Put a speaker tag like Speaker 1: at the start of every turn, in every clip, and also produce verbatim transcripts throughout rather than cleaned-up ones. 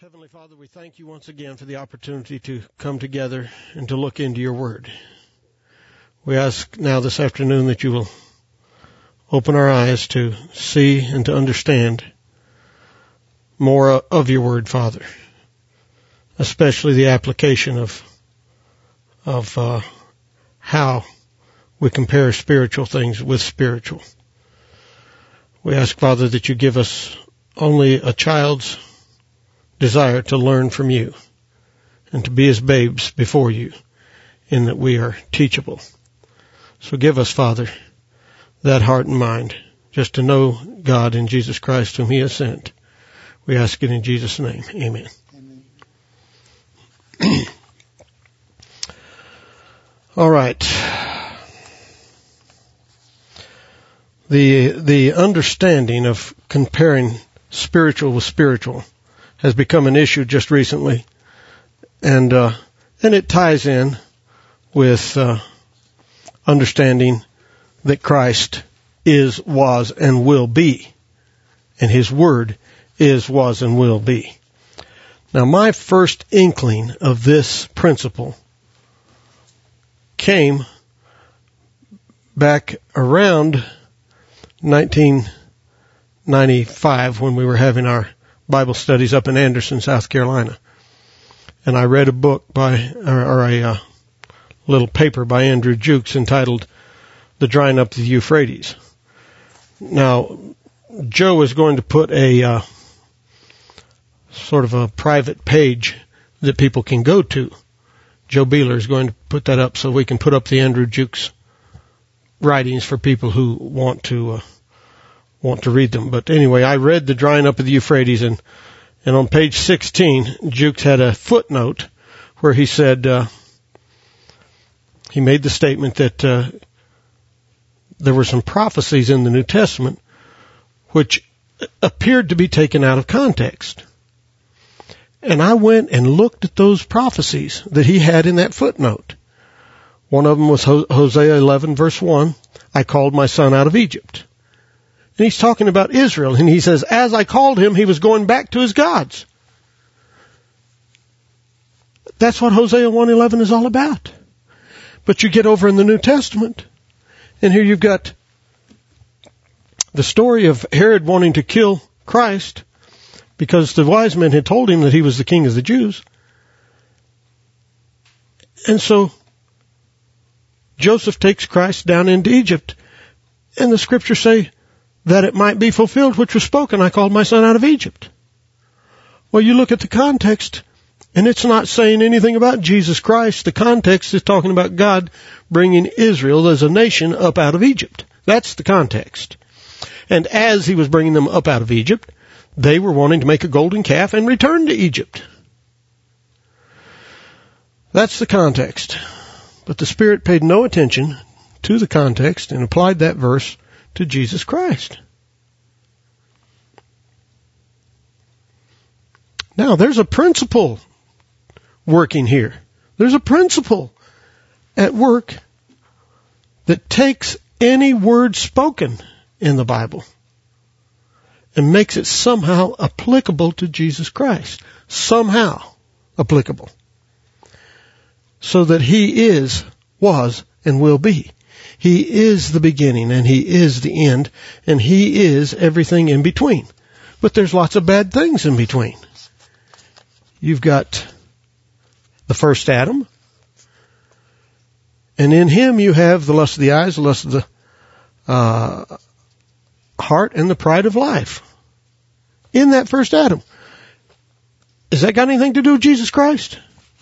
Speaker 1: Heavenly Father, we thank you once again for the opportunity to come together and to look into your word. We ask now this afternoon that you will open our eyes to see and to understand more of your word, Father, especially the application of of uh, how we compare spiritual things with spiritual. We ask, Father, that you give us only a child's desire to learn from you and to be as babes before you, in that we are teachable. So give us, Father, that heart and mind just to know God in Jesus Christ whom he has sent. We ask it in Jesus' name. Amen. Amen. All right. The the understanding of comparing spiritual with spiritual has become an issue just recently, and uh, and it ties in with uh, understanding that Christ is, was, and will be, and his word is, was, and will be. Now, my first inkling of this principle came back around nineteen ninety-five when we were having our Bible studies up in Anderson, South Carolina. And I read a book by, or, or a uh, little paper by Andrew Jukes entitled The Drying Up of the Euphrates. Now, Joe is going to put a uh, sort of a private page that people can go to. Joe Beeler is going to put that up so we can put up the Andrew Jukes writings for people who want to uh, want to read them. But anyway, I read The Drying Up of the Euphrates, and and on page sixteen, Jukes had a footnote where he said, uh, he made the statement that uh, there were some prophecies in the New Testament which appeared to be taken out of context. And I went and looked at those prophecies that he had in that footnote. One of them was Hosea eleven, verse one, I called my son out of Egypt. And he's talking about Israel, and he says, as I called him, he was going back to his gods. That's what Hosea one eleven is all about. But you get over in the New Testament, and here you've got the story of Herod wanting to kill Christ because the wise men had told him that he was the king of the Jews. And so Joseph takes Christ down into Egypt, and the scriptures say, that it might be fulfilled which was spoken, I called my son out of Egypt. Well, you look at the context, and it's not saying anything about Jesus Christ. The context is talking about God bringing Israel as a nation up out of Egypt. That's the context. And as he was bringing them up out of Egypt, they were wanting to make a golden calf and return to Egypt. That's the context. But the Spirit paid no attention to the context and applied that verse to Jesus Christ. Now, there's a principle working here. There's a principle at work that takes any word spoken in the Bible and makes it somehow applicable to Jesus Christ. Somehow applicable. So that he is, was, and will be. He is the beginning, and he is the end, and he is everything in between. But there's lots of bad things in between. You've got the first Adam, and in him you have the lust of the eyes, the lust of the uh, heart, and the pride of life. In that first Adam. Has that got anything to do with Jesus Christ?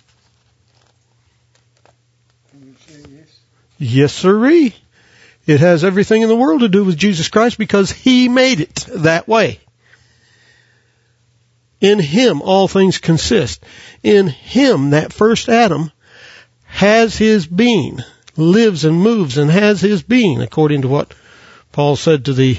Speaker 1: Yes, sirree. It has everything in the world to do with Jesus Christ because he made it that way. In him all things consist. In him, that first Adam has his being, lives and moves and has his being, according to what Paul said to the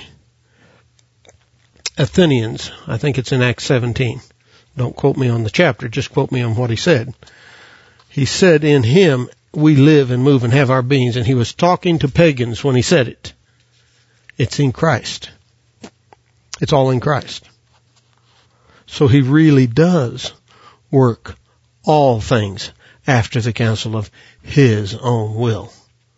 Speaker 1: Athenians. I think it's in Acts seventeen. Don't quote me on the chapter, just quote me on what he said. He said, in him we live and move and have our beings, and he was talking to pagans when he said it. It's in Christ. It's all in Christ. So he really does work all things after the counsel of his own will.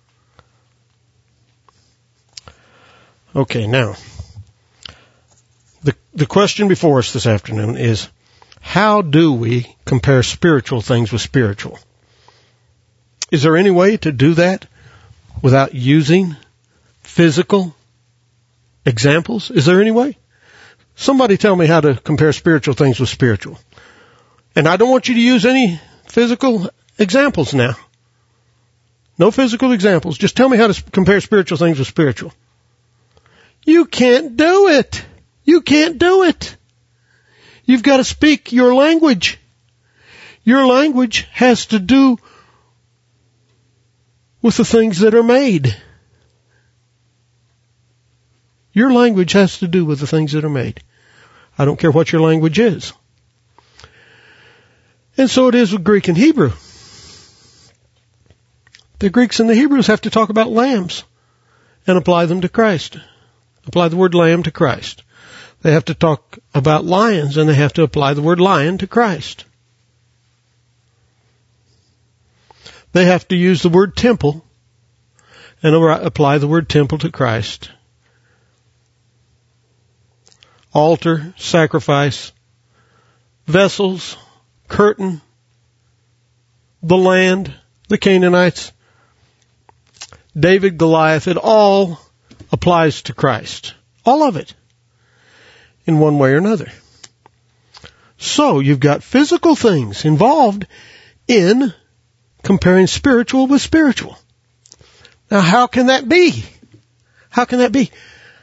Speaker 1: Okay, now, the the question before us this afternoon is, how do we compare spiritual things with spiritual? Is there any way to do that without using physical examples? Is there any way? Somebody tell me how to compare spiritual things with spiritual. And I don't want you to use any physical examples now. No physical examples. Just tell me how to compare spiritual things with spiritual. You can't do it. You can't do it. You've got to speak your language. Your language has to do with the things that are made. Your language has to do with the things that are made. I don't care what your language is. And so it is with Greek and Hebrew. The Greeks and the Hebrews have to talk about lambs and apply them to Christ. Apply the word lamb to Christ. They have to talk about lions and they have to apply the word lion to Christ. They have to use the word temple and apply the word temple to Christ. Altar, sacrifice, vessels, curtain, the land, the Canaanites, David, Goliath, it all applies to Christ. All of it. In one way or another. So you've got physical things involved in comparing spiritual with spiritual. Now how can that be? How can that be?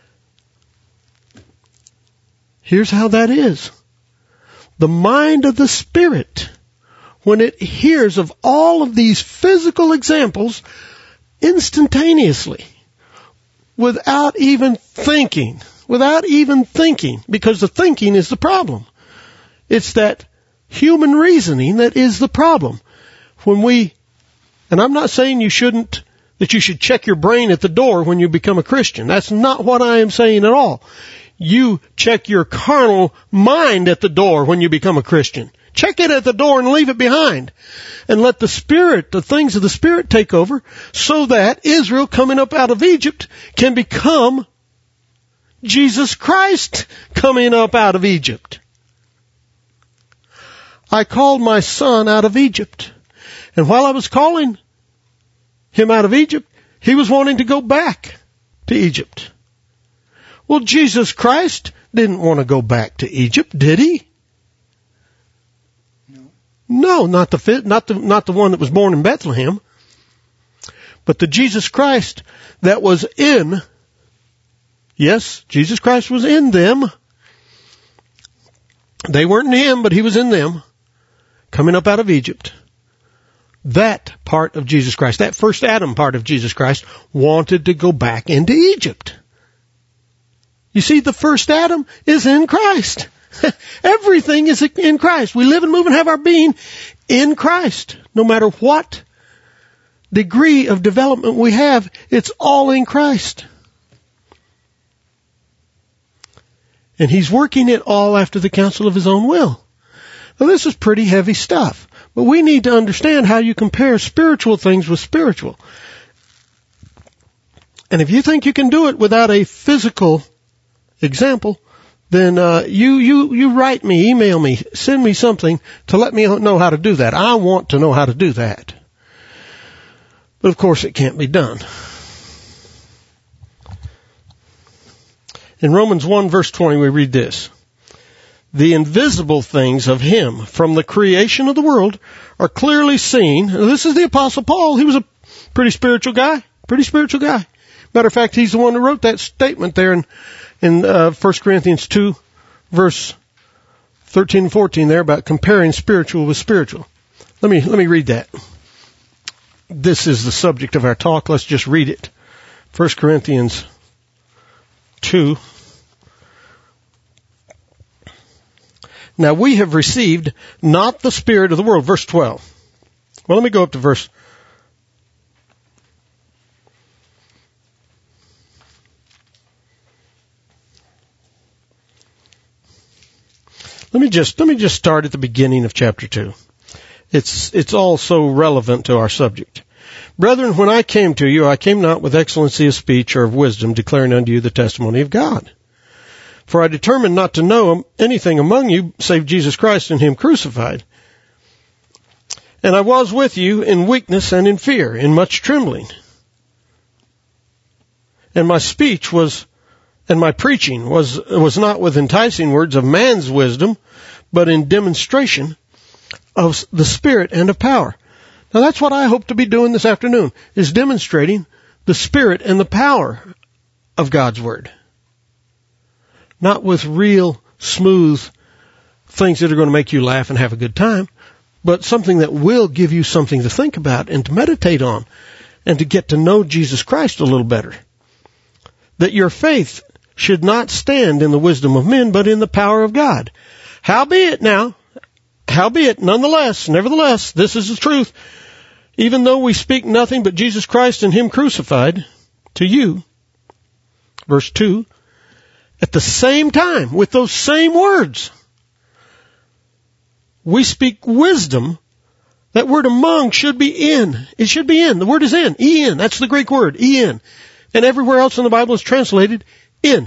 Speaker 1: Here's how that is. The mind of the Spirit, when it hears of all of these physical examples, instantaneously, without even thinking, without even thinking, because the thinking is the problem. It's that human reasoning that is the problem. When we, and I'm not saying you shouldn't, that you should check your brain at the door when you become a Christian. That's not what I am saying at all. You check your carnal mind at the door when you become a Christian. Check it at the door and leave it behind. And let the Spirit, the things of the Spirit take over so that Israel coming up out of Egypt can become Jesus Christ coming up out of Egypt. I called my son out of Egypt. And while I was calling him out of Egypt, he was wanting to go back to Egypt. Well, Jesus Christ didn't want to go back to Egypt, did he? No. No, not the not the not the one that was born in Bethlehem, but the Jesus Christ that was in. Yes, Jesus Christ was in them. They weren't in him, but he was in them, coming up out of Egypt. That part of Jesus Christ, that first Adam part of Jesus Christ, wanted to go back into Egypt. You see, the first Adam is in Christ. Everything is in Christ. We live and move and have our being in Christ. No matter what degree of development we have, it's all in Christ. And he's working it all after the counsel of his own will. Now, this is pretty heavy stuff. But we need to understand how you compare spiritual things with spiritual. And if you think you can do it without a physical example, then uh, you you you write me, email me, send me something to let me know how to do that. I want to know how to do that. But of course it can't be done. In Romans one verse twenty we read this. The invisible things of him from the creation of the world are clearly seen. Now, this is the Apostle Paul. He was a pretty spiritual guy. Pretty spiritual guy. Matter of fact, he's the one who wrote that statement there in, in uh, First Corinthians two, verse thirteen and fourteen there about comparing spiritual with spiritual. Let me, let me read that. This is the subject of our talk. Let's just read it. First Corinthians two. Now we have received not the spirit of the world. Verse twelve. Well, let me go up to verse. Let me just, let me just start at the beginning of chapter two. It's, it's all so relevant to our subject. Brethren, when I came to you, I came not with excellency of speech or of wisdom, declaring unto you the testimony of God. For I determined not to know anything among you save Jesus Christ and him crucified. And I was with you in weakness and in fear, in much trembling. And my speech was, and my preaching was, was not with enticing words of man's wisdom, but in demonstration of the Spirit and of power. Now that's what I hope to be doing this afternoon, is demonstrating the Spirit and the power of God's Word. Not with real, smooth things that are going to make you laugh and have a good time, but something that will give you something to think about and to meditate on and to get to know Jesus Christ a little better. That your faith should not stand in the wisdom of men, but in the power of God. Howbeit now, howbeit, nonetheless, nevertheless, this is the truth. Even though we speak nothing but Jesus Christ and him crucified to you, verse two, at the same time, with those same words, we speak wisdom. That word among should be in. It should be in. The word is in. E-N. That's the Greek word. E-N. And everywhere else in the Bible is translated in.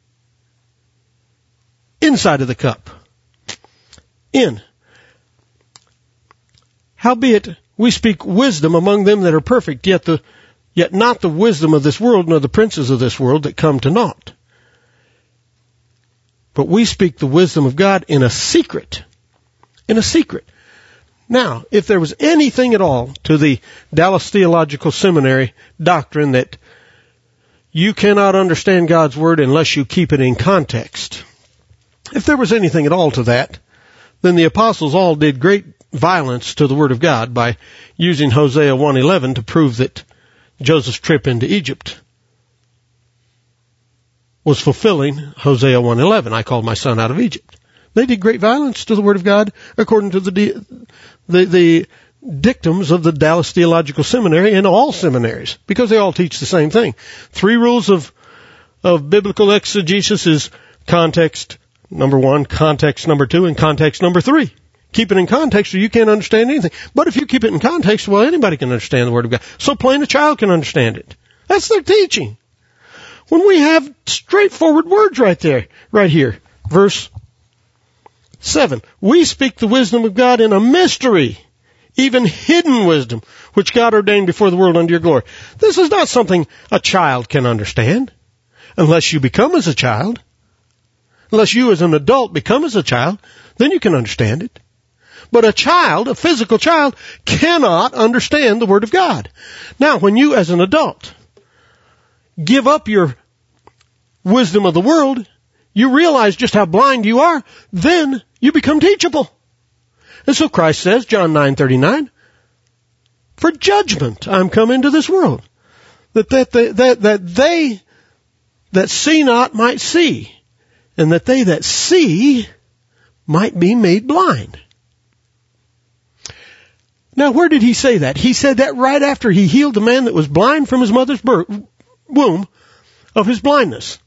Speaker 1: Inside of the cup. In. Howbeit, we speak wisdom among them that are perfect, yet the, yet not the wisdom of this world, nor the princes of this world that come to naught. But we speak the wisdom of God in a secret. In a secret. Now, if there was anything at all to the Dallas Theological Seminary doctrine that you cannot understand God's Word unless you keep it in context, if there was anything at all to that, then the apostles all did great violence to the Word of God by using Hosea one eleven to prove that Joseph's trip into Egypt was fulfilling Hosea one eleven. I called my son out of Egypt. They did great violence to the Word of God according to the the, the dictums of the Dallas Theological Seminary and all seminaries, because they all teach the same thing. Three rules of of biblical exegesis is context number one, context number two, and context number three. Keep it in context or you can't understand anything. But if you keep it in context, well, anybody can understand the Word of God. So plain a child can understand it. That's their teaching. When we have straightforward words right there, right here, verse seven, we speak the wisdom of God in a mystery, even hidden wisdom, which God ordained before the world unto your glory. This is not something a child can understand, unless you become as a child. Unless you as an adult become as a child, then you can understand it. But a child, a physical child, cannot understand the Word of God. Now, when you as an adult give up your wisdom of the world, you realize just how blind you are, then you become teachable. And so Christ says, John nine thirty-nine, for judgment I'm come into this world, that, that, that, that, that they that see not might see, and that they that see might be made blind. Now, where did he say that? He said that right after he healed the man that was blind from his mother's birth, womb of his blindness.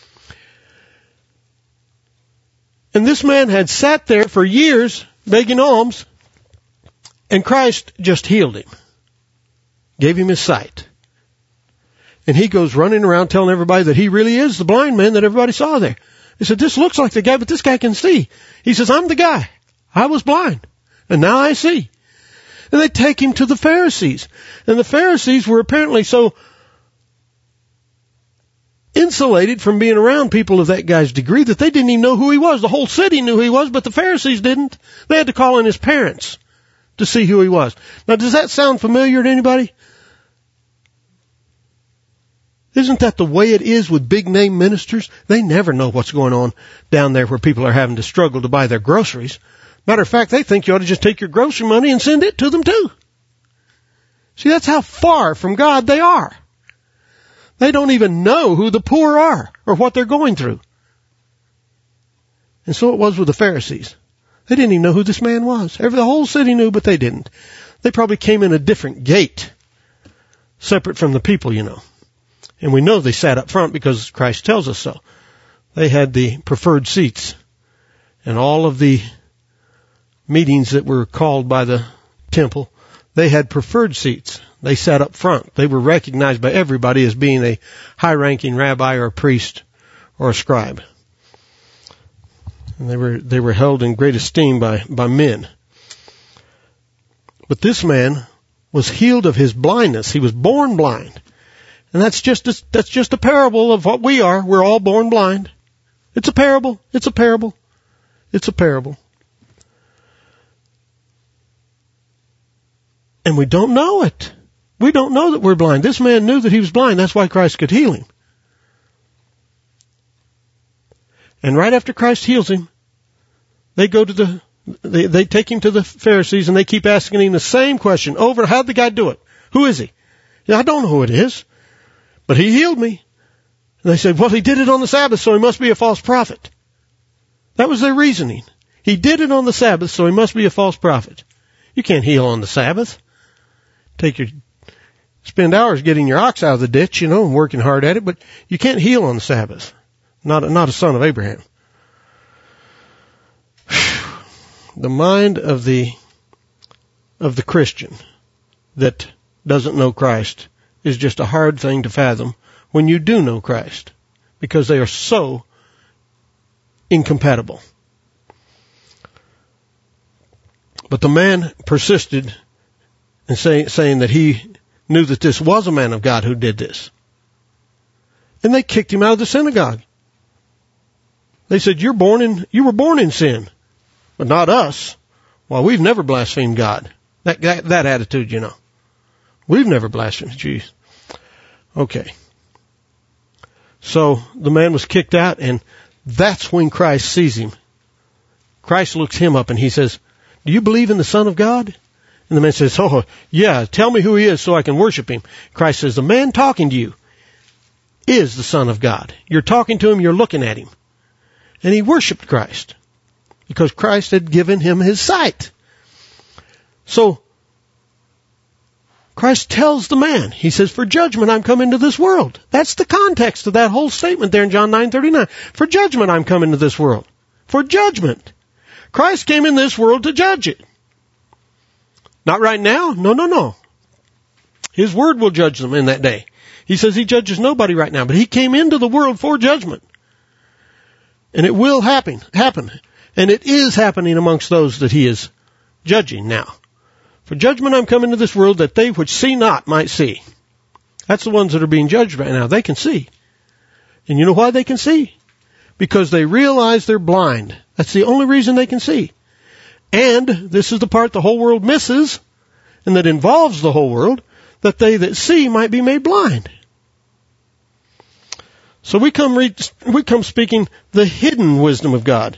Speaker 1: And this man had sat there for years begging alms, and Christ just healed him, gave him his sight. And he goes running around telling everybody that he really is the blind man that everybody saw there. He said, this looks like the guy, but this guy can see. He says, I'm the guy. I was blind, and now I see. And they take him to the Pharisees. And the Pharisees were apparently so insulated from being around people of that guy's degree that they didn't even know who he was. The whole city knew who he was, but the Pharisees didn't. They had to call in his parents to see who he was. Now, does that sound familiar to anybody? Isn't that the way it is with big name ministers? They never know what's going on down there where people are having to struggle to buy their groceries. Matter of fact, they think you ought to just take your grocery money and send it to them too. See, that's how far from God they are. They don't even know who the poor are or what they're going through. And so it was with the Pharisees. They didn't even know who this man was. Every, the whole city knew, but they didn't. They probably came in a different gate, separate from the people, you know. And we know they sat up front because Christ tells us so. They had the preferred seats. And all of the meetings that were called by the temple, they had preferred seats. They sat up front. They were recognized by everybody as being a high-ranking rabbi or a priest or a scribe. And they were, they were held in great esteem by, by men. But this man was healed of his blindness. He was born blind. And that's just a, that's just a parable of what we are. We're all born blind. It's a parable. It's a parable. It's a parable. And we don't know it. We don't know that we're blind. This man knew that he was blind. That's why Christ could heal him. And right after Christ heals him, they go to the, they, they take him to the Pharisees and they keep asking him the same question over. How'd the guy do it? Who is he? Yeah, I don't know who it is, but he healed me. And they said, well, he did it on the Sabbath, so he must be a false prophet. That was their reasoning. He did it on the Sabbath, so he must be a false prophet. You can't heal on the Sabbath. Take your, spend hours getting your ox out of the ditch, you know, and working hard at it, but you can't heal on the Sabbath. Not a, not a son of Abraham. The mind of the, of the Christian that doesn't know Christ is just a hard thing to fathom when you do know Christ, because they are so incompatible. But the man persisted in say, saying that he knew that this was a man of God who did this. And they kicked him out of the synagogue. They said, you're born in, you were born in sin, but not us. Well, we've never blasphemed God. That, that, that attitude, you know. We've never blasphemed. Jeez. Okay. So the man was kicked out, and that's when Christ sees him. Christ looks him up and he says, do you believe in the Son of God? And the man says, oh, yeah, tell me who he is so I can worship him. Christ says, the man talking to you is the Son of God. You're talking to him, you're looking at him. And he worshiped Christ because Christ had given him his sight. So Christ tells the man, he says, for judgment I'm come into this world. That's the context of that whole statement there in John nine thirty-nine. For judgment I'm come into this world. For judgment. Christ came in this world to judge it. Not right now. No, no, no. His word will judge them in that day. He says he judges nobody right now, but he came into the world for judgment. And it will happen, happen. And it is happening amongst those that he is judging now. For judgment I'm come into this world that they which see not might see. That's the ones that are being judged right now. They can see. And you know why they can see? Because they realize they're blind. That's the only reason they can see. And this is the part the whole world misses, and that involves the whole world, that they that see might be made blind. So we come read, we come speaking the hidden wisdom of God.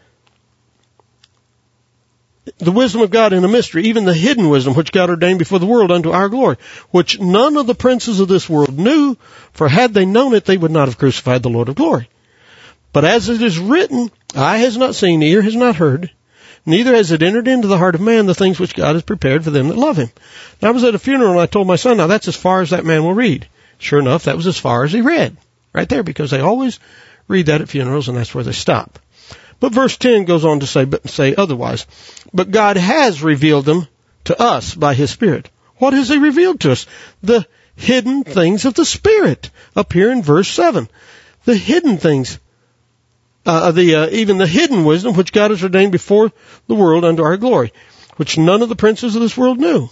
Speaker 1: The wisdom of God in a mystery, even the hidden wisdom which God ordained before the world unto our glory, which none of the princes of this world knew, for had they known it, they would not have crucified the Lord of glory. But as it is written, eye has not seen, ear has not heard, neither has it entered into the heart of man the things which God has prepared for them that love him. And I was at a funeral and I told my son, now that's as far as that man will read. Sure enough, that was as far as he read. Right there, because they always read that at funerals and that's where they stop. But verse ten goes on to say, but say otherwise. But God has revealed them to us by his Spirit. What has he revealed to us? The hidden things of the Spirit. Up here in verse seven. The hidden things. Uh, the, uh, even the hidden wisdom which God has ordained before the world unto our glory, which none of the princes of this world knew.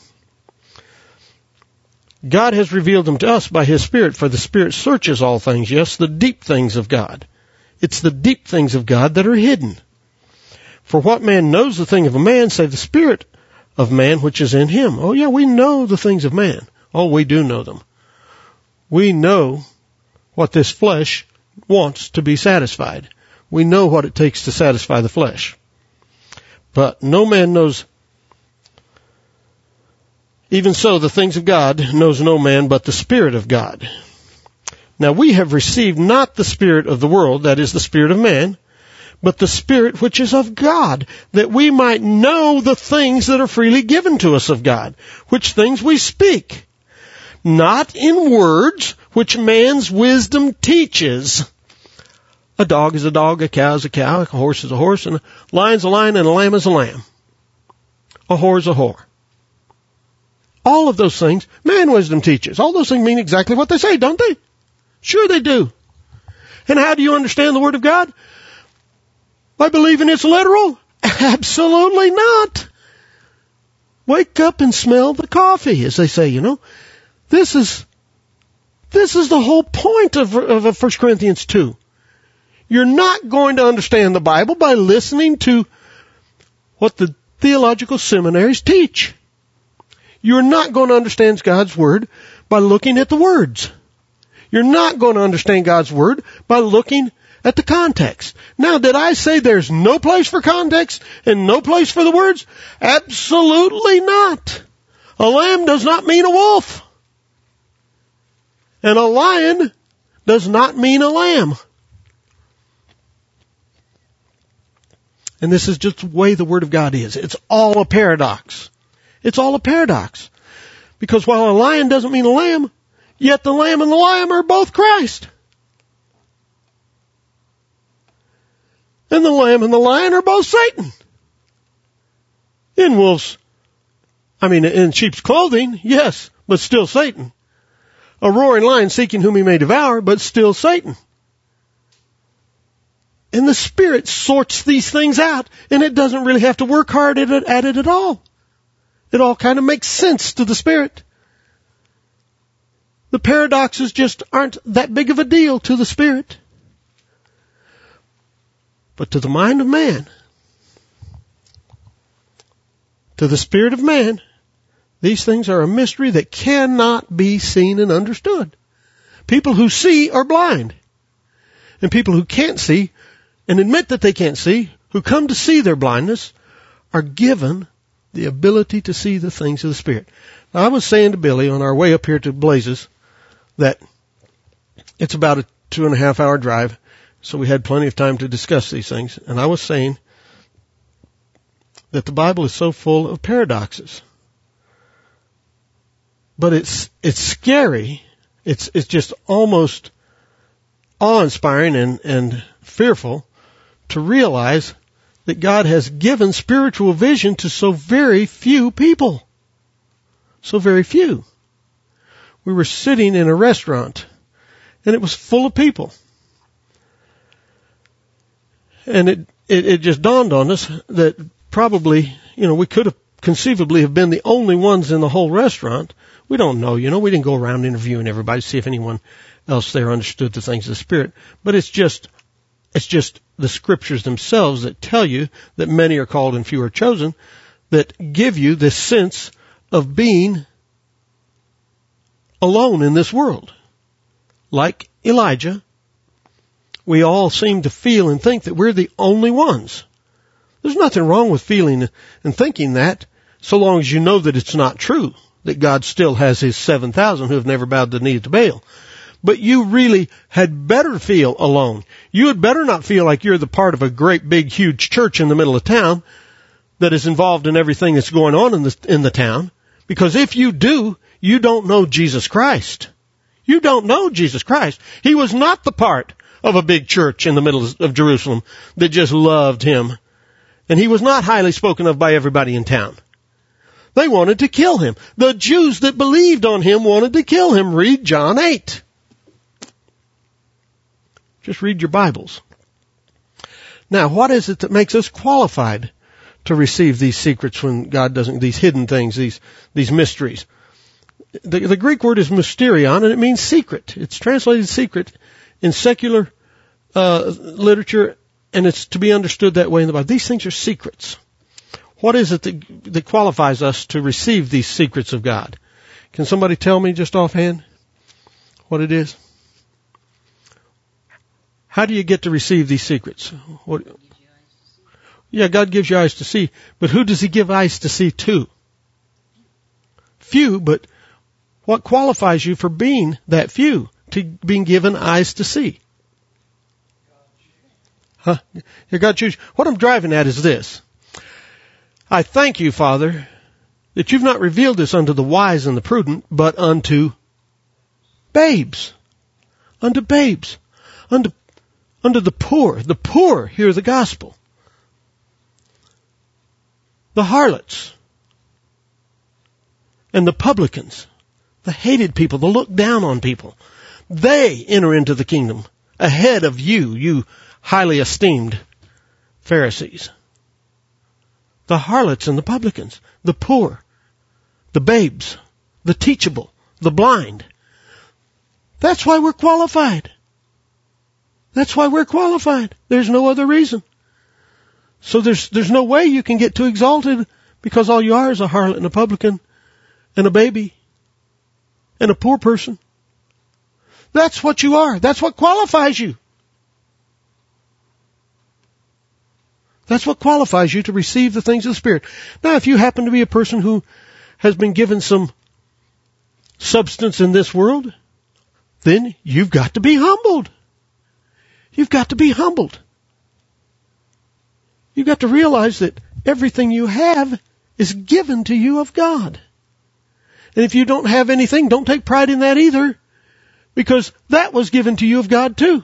Speaker 1: God has revealed them to us by his Spirit, for the Spirit searches all things, yes, the deep things of God. It's the deep things of God that are hidden. For what man knows the thing of a man, save the Spirit of man which is in him? Oh yeah, we know the things of man. Oh, we do know them. We know what this flesh wants to be satisfied. We know what it takes to satisfy the flesh. But no man knows. Even so, the things of God knows no man but the Spirit of God. Now we have received not the spirit of the world, that is the spirit of man, but the Spirit which is of God, that we might know the things that are freely given to us of God, which things we speak, not in words which man's wisdom teaches, A dog is a dog, a cow is a cow, a horse is a horse, and a lion's a lion, and a lamb is a lamb. A whore is a whore. All of those things, man wisdom teaches. All those things mean exactly what they say, don't they? Sure they do. And how do you understand the Word of God? By believing it's literal? Absolutely not. Wake up and smell the coffee, as they say, you know. This is, this is the whole point of, of First Corinthians two. You're not going to understand the Bible by listening to what the theological seminaries teach. You're not going to understand God's Word by looking at the words. You're not going to understand God's Word by looking at the context. Now, did I say there's no place for context and no place for the words? Absolutely not. A lamb does not mean a wolf. And a lion does not mean a lamb. And this is just the way the Word of God is. It's all a paradox. It's all a paradox. Because while a lion doesn't mean a lamb, yet the lamb and the lion are both Christ. And the lamb and the lion are both Satan. In wolves, I mean, in sheep's clothing, yes, but still Satan. A roaring lion seeking whom he may devour, but still Satan. And the Spirit sorts these things out, and it doesn't really have to work hard at it, at it at all. It all kind of makes sense to the Spirit. The paradoxes just aren't that big of a deal to the Spirit. But to the mind of man, to the spirit of man, these things are a mystery that cannot be seen and understood. People who see are blind. And people who can't see and admit that they can't see, who come to see their blindness, are given the ability to see the things of the Spirit. Now, I was saying to Billy on our way up here to Blazes that it's about a two and a half hour drive, so we had plenty of time to discuss these things. And I was saying that the Bible is so full of paradoxes. But it's, it's scary. It's, it's just almost awe-inspiring and, and fearful to realize that God has given spiritual vision to so very few people. So very few. We were sitting in a restaurant and it was full of people. And it, it, it just dawned on us that probably, you know, we could have conceivably have been the only ones in the whole restaurant. We don't know, you know, we didn't go around interviewing everybody to see if anyone else there understood the things of the Spirit. But it's just, it's just the Scriptures themselves that tell you that many are called and few are chosen, that give you this sense of being alone in this world. Like Elijah, we all seem to feel and think that we're the only ones. There's nothing wrong with feeling and thinking that, so long as you know that it's not true, that God still has his seven thousand who have never bowed the knee to Baal. But you really had better feel alone. You had better not feel like you're the part of a great big huge church in the middle of town that is involved in everything that's going on in the, in the town. Because if you do, you don't know Jesus Christ. You don't know Jesus Christ. He was not the part of a big church in the middle of Jerusalem that just loved him. And he was not highly spoken of by everybody in town. They wanted to kill him. The Jews that believed on him wanted to kill him. Read John eight. Just read your Bibles. Now, what is it that makes us qualified to receive these secrets when God doesn't, these hidden things, these, these mysteries? The, the Greek word is mysterion, and it means secret. It's translated secret in secular uh, literature, and it's to be understood that way in the Bible. These things are secrets. What is it that, that qualifies us to receive these secrets of God? Can somebody tell me just offhand what it is? How do you get to receive these secrets? What? Yeah, God gives you eyes to see, but who does he give eyes to see to? Few, but what qualifies you for being that few, to being given eyes to see? Huh? Yeah, God chooses. What I'm driving at is this. I thank you, Father, that you've not revealed this unto the wise and the prudent, but unto babes. Unto babes. Unto, Unto the poor. The poor hear the gospel. The harlots and the publicans, the hated people, the look down on people, they enter into the kingdom ahead of you, you highly esteemed Pharisees. The harlots and the publicans, the poor, the babes, the teachable, the blind. That's why we're qualified. That's why we're qualified. There's no other reason. So there's there's no way you can get too exalted, because all you are is a harlot and a publican and a baby and a poor person. That's what you are. That's what qualifies you. That's what qualifies you to receive the things of the Spirit. Now, if you happen to be a person who has been given some substance in this world, then you've got to be humbled. You've got to be humbled. You've got to realize that everything you have is given to you of God. And if you don't have anything, don't take pride in that either, because that was given to you of God too.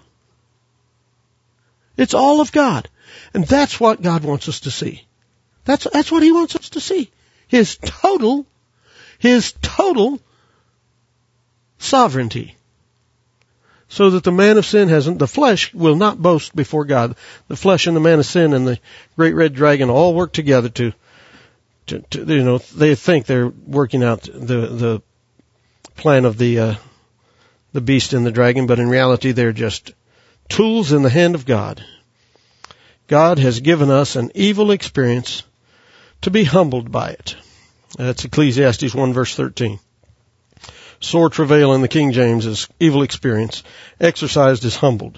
Speaker 1: It's all of God. And that's what God wants us to see. That's, that's what He wants us to see. His total, His total sovereignty. So that the man of sin hasn't, the flesh will not boast before God. The flesh and the man of sin and the great red dragon all work together to, to, to you know, they think they're working out the, the plan of the, uh, the beast and the dragon, but in reality they're just tools in the hand of God. God has given us an evil experience to be humbled by it. That's Ecclesiastes one verse thirteen. Sore travail in the King James is evil experience. Exercised is humbled.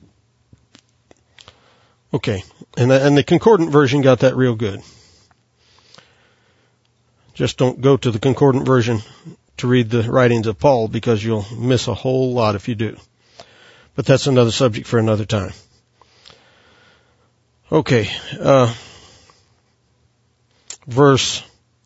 Speaker 1: Okay. And the, and the concordant version got that real good. Just don't go to the concordant version to read the writings of Paul, because you'll miss a whole lot if you do. But that's another subject for another time. Okay. Uh, verse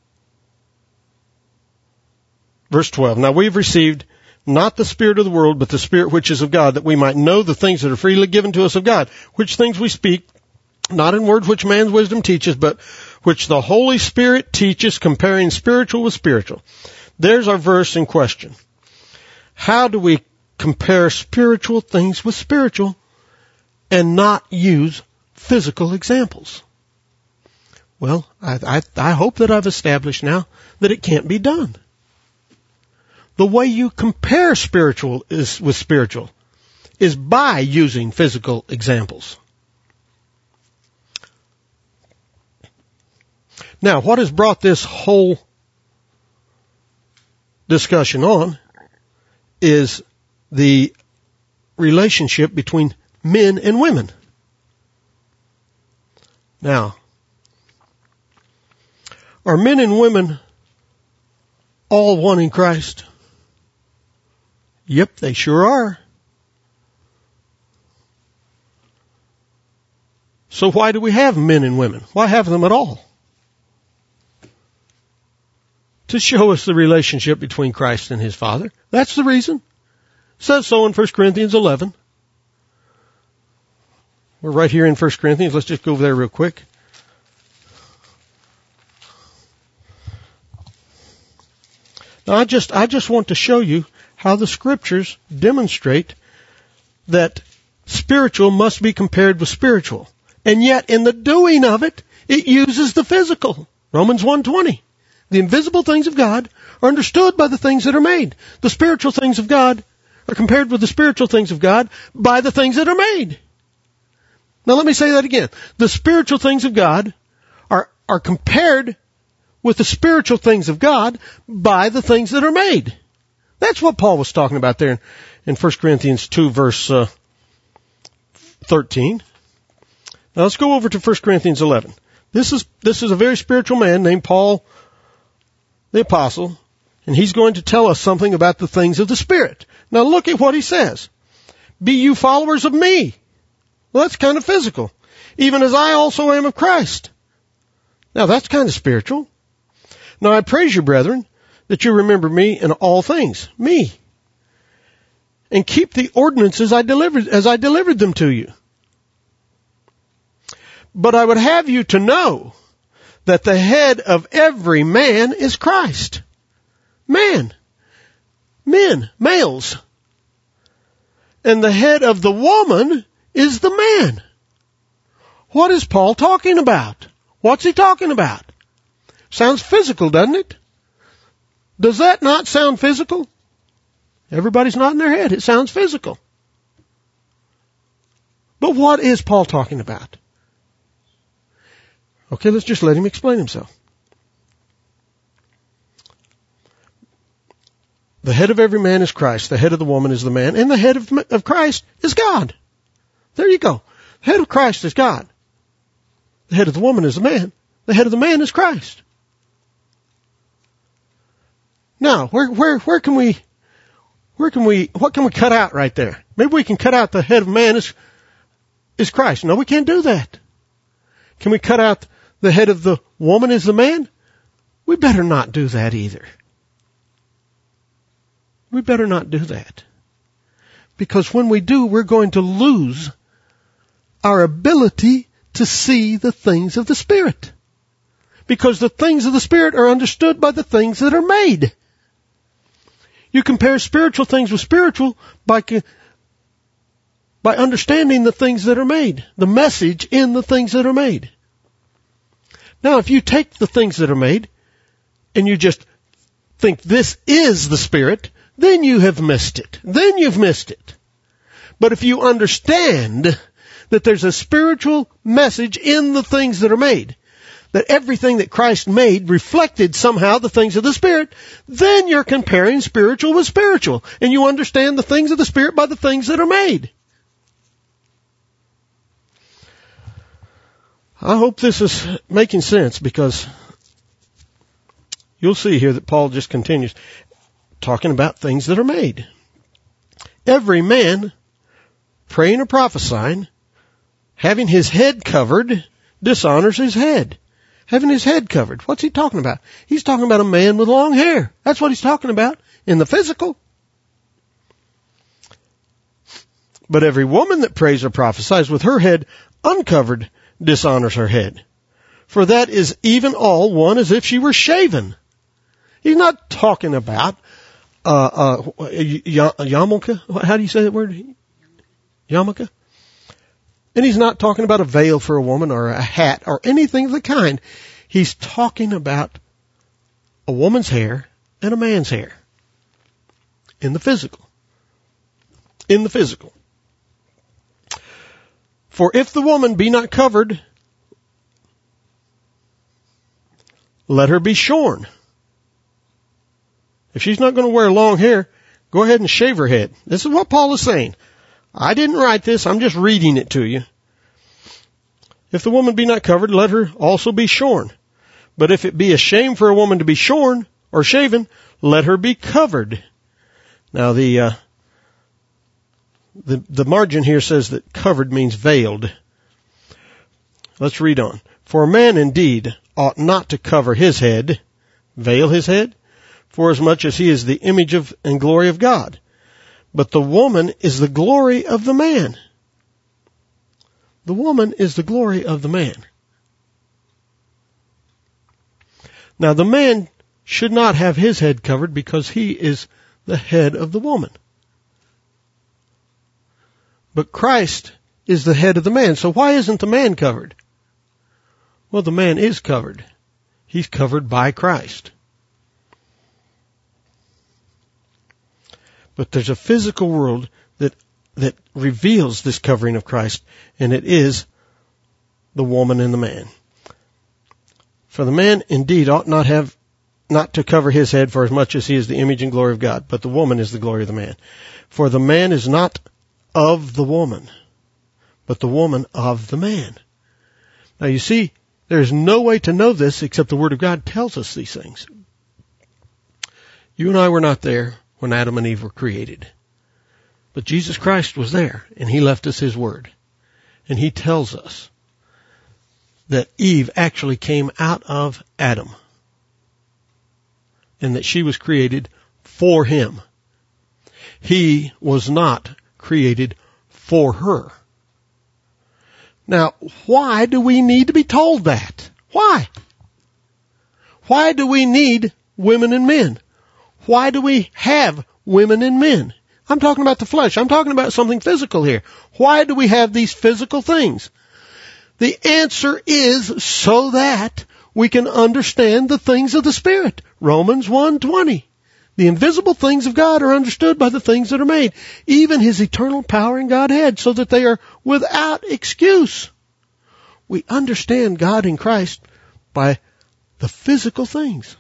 Speaker 1: Verse twelve, now we've received not the spirit of the world, but the Spirit which is of God, that we might know the things that are freely given to us of God, which things we speak, not in words which man's wisdom teaches, but which the Holy Spirit teaches, comparing spiritual with spiritual. There's our verse in question. How do we compare spiritual things with spiritual and not use physical examples? Well, I, I, I hope that I've established now that it can't be done. The way you compare spiritual is with spiritual is by using physical examples. Now, what has brought this whole discussion on is the relationship between men and women. Now, are men and women all one in Christ? Yep, they sure are. So why do we have men and women? Why have them at all? To show us the relationship between Christ and His Father. That's the reason. It says so in First Corinthians eleven. We're right here in First Corinthians. Let's just go over there real quick. Now I just, I just want to show you how the Scriptures demonstrate that spiritual must be compared with spiritual. And yet, in the doing of it, it uses the physical. Romans one twenty. The invisible things of God are understood by the things that are made. The spiritual things of God are compared with the spiritual things of God by the things that are made. Now let me say that again. The spiritual things of God are, are compared with the spiritual things of God by the things that are made. That's what Paul was talking about there in, in First Corinthians two verse uh, thirteen. Now let's go over to First Corinthians eleven. This is, this is a very spiritual man named Paul the Apostle, and he's going to tell us something about the things of the Spirit. Now look at what he says. Be you followers of me. Well, that's kind of physical. Even as I also am of Christ. Now that's kind of spiritual. Now I praise you, brethren, that you remember me in all things. Me. and keep the ordinances I delivered, as I delivered them to you. But I would have you to know that the head of every man is Christ. Man. Men. Males. And the head of the woman is the man. What is Paul talking about? What's he talking about? Sounds physical, doesn't it? Does that not sound physical? Everybody's nodding their head. It sounds physical. But what is Paul talking about? Okay, let's just let him explain himself. The head of every man is Christ. The head of the woman is the man. And the head of, of Christ is God. There you go. The head of Christ is God. The head of the woman is the man. The head of the man is Christ. Now, where, where, where can we, where can we, what can we cut out right there? Maybe we can cut out the head of man is, is Christ. No, we can't do that. Can we cut out the head of the woman is the man? We better not do that either. We better not do that. Because when we do, we're going to lose our ability to see the things of the Spirit. Because the things of the Spirit are understood by the things that are made. You compare spiritual things with spiritual by, by understanding the things that are made. The message in the things that are made. Now, if you take the things that are made and you just think this is the Spirit, then you have missed it. Then you've missed it. But if you understand that there's a spiritual message in the things that are made, that everything that Christ made reflected somehow the things of the Spirit, then you're comparing spiritual with spiritual, and you understand the things of the Spirit by the things that are made. I hope this is making sense, because you'll see here that Paul just continues talking about things that are made. Every man praying or prophesying, having his head covered, dishonors his head. Having his head covered. What's he talking about? He's talking about a man with long hair. That's what he's talking about in the physical. But every woman that prays or prophesies with her head uncovered dishonors her head. For that is even all one as if she were shaven. He's not talking about uh, uh, yarmulke. How do you say that word? Yarmulke? And he's not talking about a veil for a woman or a hat or anything of the kind. He's talking about a woman's hair and a man's hair. In the physical. In the physical. For if the woman be not covered, let her be shorn. If she's not going to wear long hair, go ahead and shave her head. This is what Paul is saying. I didn't write this. I'm just reading it to you. If the woman be not covered, let her also be shorn. But if it be a shame for a woman to be shorn or shaven, let her be covered. Now the, uh, the, the margin here says that covered means veiled. Let's read on. For a man indeed ought not to cover his head, veil his head, forasmuch as he is the image of and glory of God. But the woman is the glory of the man. The woman is the glory of the man. Now the man should not have his head covered because he is the head of the woman. But Christ is the head of the man. So why isn't the man covered? Well, the man is covered. He's covered by Christ. But there's a physical world that that reveals this covering of Christ, and it is the woman and the man. For the man indeed ought not have not to cover his head for as much as he is the image and glory of God, but the woman is the glory of the man. For the man is not of the woman, but the woman of the man. Now you see, there's no way to know this except the Word of God tells us these things. You and I were not there when Adam and Eve were created. But Jesus Christ was there, and He left us His Word. And He tells us that Eve actually came out of Adam, and that she was created for him. He was not created for her. Now, why do we need to be told that? Why? Why do we need women and men? Why do we have women and men? I'm talking about the flesh. I'm talking about something physical here. Why do we have these physical things? The answer is so that we can understand the things of the Spirit. Romans one twenty. The invisible things of God are understood by the things that are made, even His eternal power and Godhead, so that they are without excuse. We understand God in Christ by the physical things.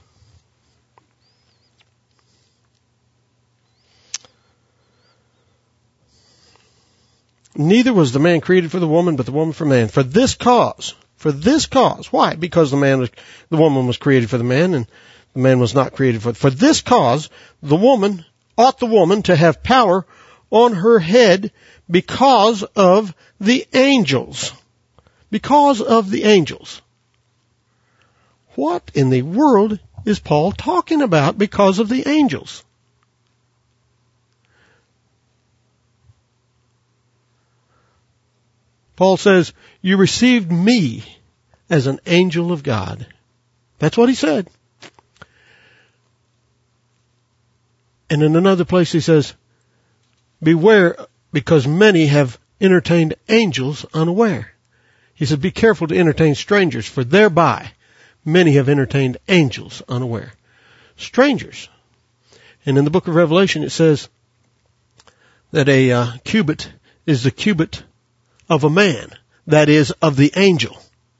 Speaker 1: Neither was the man created for the woman, but the woman for man. For this cause, for this cause. Why? Because the man was, the woman was created for the man, and the man was not created for. For this cause, the woman ought the woman to have power on her head because of the angels. Because of the angels. What in the world is Paul talking about because of the angels? Paul says, you received me as an angel of God. That's what he said. And in another place he says, beware, because many have entertained angels unaware. He said, be careful to entertain strangers, for thereby many have entertained angels unaware. Strangers. And in the book of Revelation it says that a uh, cubit is the cubit of a man, that is, of the angel.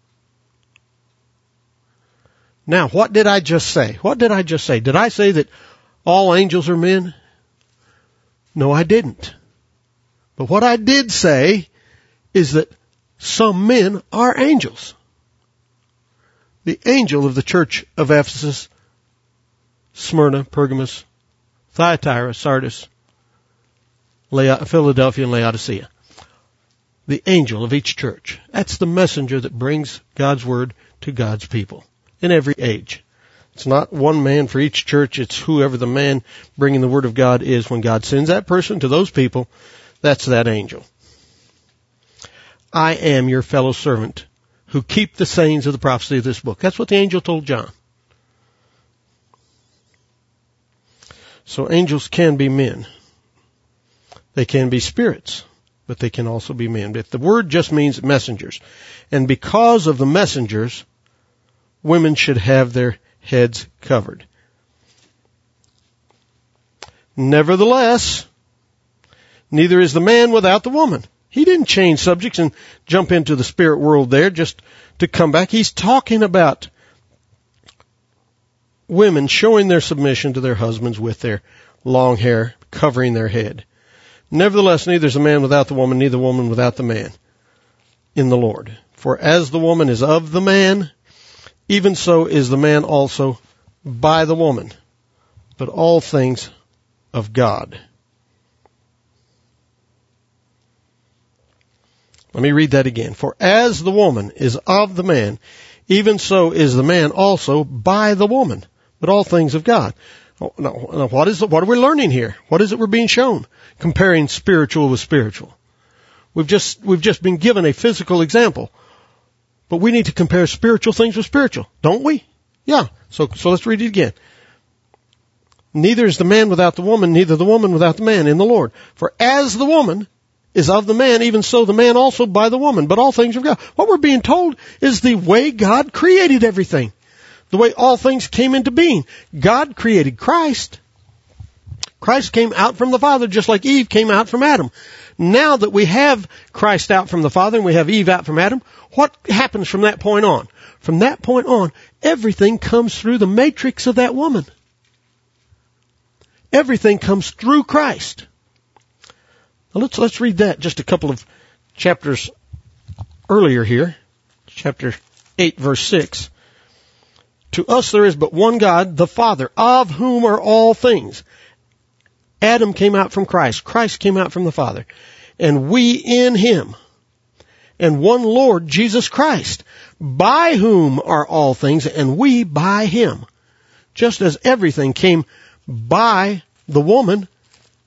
Speaker 1: Now, what did I just say? What did I just say? Did I say that all angels are men? No, I didn't. But what I did say is that some men are angels. The angel of the church of Ephesus, Smyrna, Pergamos, Thyatira, Sardis, Philadelphia, and Laodicea. The angel of each church. That's the messenger that brings God's word to God's people in every age. It's not one man for each church. It's whoever the man bringing the word of God is. When God sends that person to those people, that's that angel. I am your fellow servant who keep the sayings of the prophecy of this book. That's what the angel told John. So angels can be men. They can be spirits, but they can also be men. But the word just means messengers. And because of the messengers, women should have their heads covered. Nevertheless, neither is the man without the woman. He didn't change subjects and jump into the spirit world there just to come back. He's talking about women showing their submission to their husbands with their long hair covering their head. Nevertheless, neither is the man without the woman, neither the woman without the man in the Lord. For as the woman is of the man, even so is the man also by the woman, but all things of God. Let me read that again. For as the woman is of the man, even so is the man also by the woman, but all things of God. Now, what is what are we learning here? What is it we're being shown? Comparing spiritual with spiritual. We've just we've just been given a physical example, but we need to compare spiritual things with spiritual, don't we? Yeah. So so let's read it again. Neither is the man without the woman, neither the woman without the man in the Lord. For as the woman is of the man, even so the man also by the woman, but all things of God. What we're being told is the way God created everything. The way all things came into being. God created Christ. Christ came out from the Father just like Eve came out from Adam. Now that we have Christ out from the Father and we have Eve out from Adam, what happens from that point on? From that point on, everything comes through the matrix of that woman. Everything comes through Christ. Now let's, let's read that just a couple of chapters earlier here. Chapter eight, verse six. To us there is but one God, the Father, of whom are all things. Adam came out from Christ. Christ came out from the Father. And we in Him. And one Lord, Jesus Christ, by whom are all things, and we by Him. Just as everything came by the woman,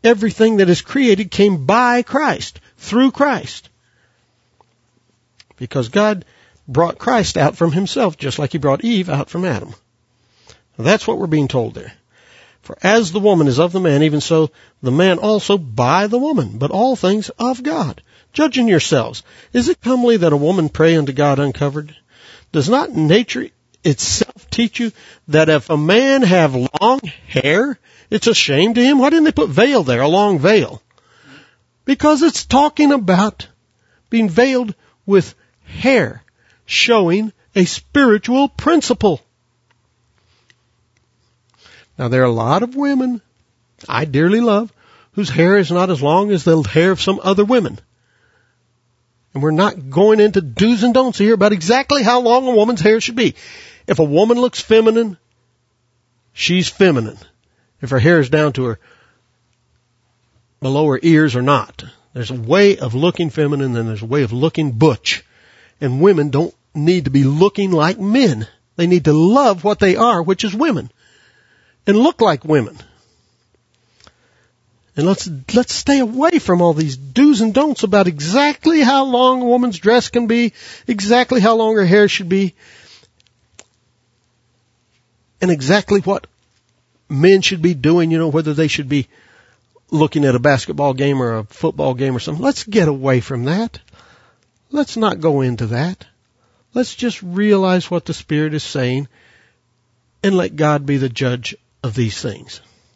Speaker 1: Everything that is created came by Christ, through Christ. Because God brought Christ out from himself, just like he brought Eve out from Adam. That's what we're being told there. For as the woman is of the man, even so the man also by the woman, but all things of God. Judging yourselves, is it comely that a woman pray unto God uncovered? Does not nature itself teach you that if a man have long hair, it's a shame to him? Why didn't they put veil there, a long veil? Because it's talking about being veiled with hair, showing a spiritual principle. Now, there are a lot of women I dearly love whose hair is not as long as the hair of some other women. And we're not going into do's and don'ts here about exactly how long a woman's hair should be. If a woman looks feminine, she's feminine. If her hair is down to her below her ears or not. There's a way of looking feminine and there's a way of looking butch. And women don't need to be looking like men. They need to love what they are, which is women. And look like women. And let's, let's stay away from all these do's and don'ts about exactly how long a woman's dress can be, exactly how long her hair should be, and exactly what men should be doing, you know, whether they should be looking at a basketball game or a football game or something. Let's get away from that. Let's not go into that. Let's just realize what the Spirit is saying and let God be the judge of these things.